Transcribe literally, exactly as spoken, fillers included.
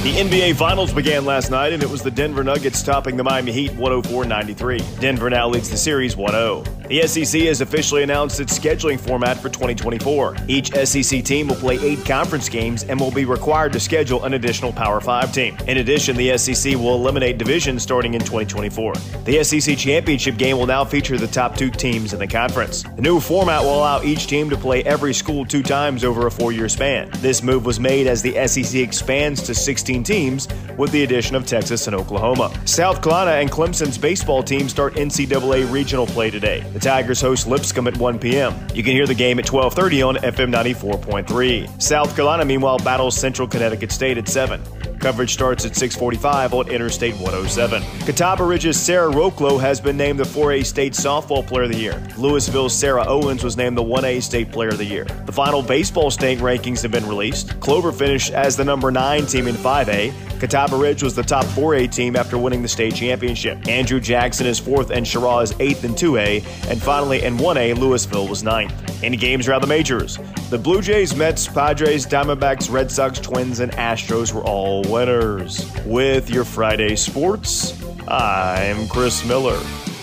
The N B A Finals began last night, and it was the Denver Nuggets topping the Miami Heat one oh four ninety-three. Denver now leads the series one oh. The S E C has officially announced its scheduling format for twenty twenty-four. Each S E C team will play eight conference games and will be required to schedule an additional Power five team. In addition, the S E C will eliminate divisions starting in twenty twenty-four. The S E C championship game will now feature the top two teams in the conference. The new format will allow each team to play every school two times over a four-year span. This move was made as the S E C expands to sixteen teams with the addition of Texas and Oklahoma. South Carolina and Clemson's baseball teams start N C double A regional play today. The Tigers host Lipscomb at one p.m. You can hear the game at twelve thirty on F M ninety-four point three. South Carolina, meanwhile, battles Central Connecticut State at seven. Coverage starts at six forty-five on Interstate one oh seven. Catawba Ridge's Sarah Roklo has been named the four A State Softball Player of the Year. Louisville's Sarah Owens was named the one A State Player of the Year. The final baseball state rankings have been released. Clover finished as the number nine team in five A. Catawba Ridge was the top four A team after winning the state championship. Andrew Jackson is fourth and Sherrod is eighth in two A. And finally, in one A, Louisville was ninth. Any games around the majors? The Blue Jays, Mets, Padres, Diamondbacks, Red Sox, Twins, and Astros were all winners. With your Friday sports, I'm Chris Miller.